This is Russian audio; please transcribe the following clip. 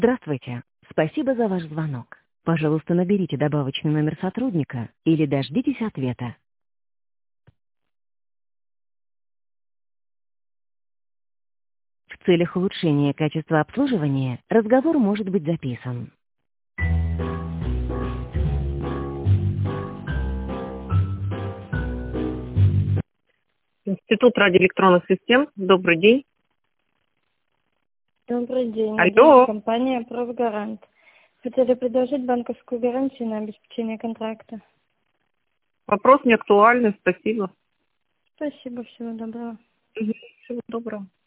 Здравствуйте. Спасибо за ваш звонок. Пожалуйста, наберите добавочный номер сотрудника или дождитесь ответа. В целях улучшения качества обслуживания разговор может быть записан. Институт радиоэлектронных систем. Добрый день. Добрый день. Алло. Компания «Профгарант». Хотели предложить банковскую гарантию на обеспечение контракта. Вопрос не актуальный. Спасибо. Спасибо, всего доброго. Всего доброго.